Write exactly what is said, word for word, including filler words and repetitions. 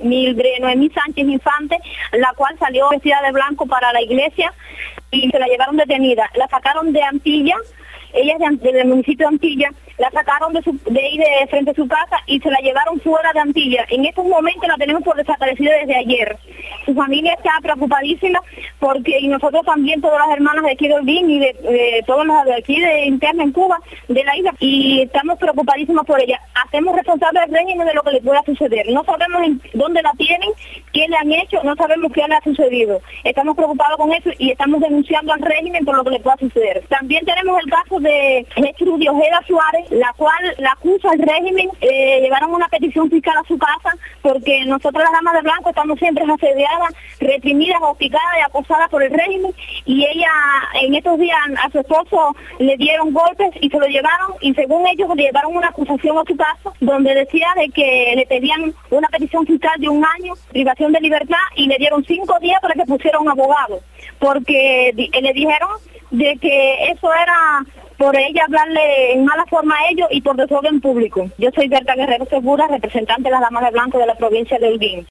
Mildred Noemí Sánchez Infante, la cual salió vestida de blanco para la iglesia y se la llevaron detenida. La sacaron de Antilla, ella es de, del municipio de Antilla, la sacaron de, su, de ahí de frente a su casa y se la llevaron fuera de Antilla. En estos momentos la tenemos por desaparecida desde ayer. Su familia está preocupadísima porque, y nosotros también, todas las hermanas de aquí de Holguín y de, de todos los de aquí de interna en Cuba, de la isla, y estamos preocupadísimos por ella. Hacemos responsable al régimen de lo que le pueda suceder. No sabemos en dónde la tienen, qué le han hecho, no sabemos qué le ha sucedido. Estamos preocupados con eso y estamos denunciando al régimen por lo que le pueda suceder. También tenemos el caso de Gertrudis Ojeda Suárez, la cual la acusa al régimen. Eh, llevaron una petición fiscal a su casa porque nosotros las damas de blanco estamos siempre asediadas, reprimidas, hostigadas y acosadas por el régimen, y ella en estos días a su esposo le dieron golpes y se lo llevaron, y según ellos le llevaron una acusación a su casa donde decía de que le pedían una petición fiscal de un año, privación de libertad, y le dieron cinco días para que pusiera un abogado, porque le dijeron de que eso era por ella hablarle en mala forma a ellos y por desorden público. Yo soy Berta Guerrero Segura, representante de las damas de blanco de la provincia de Holguín.